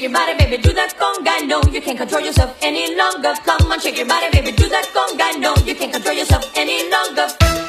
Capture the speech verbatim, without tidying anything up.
your body, baby, do that conga. No, you can't control yourself any longer. Come on, shake your body, baby, do that conga. No, you can't control yourself any longer.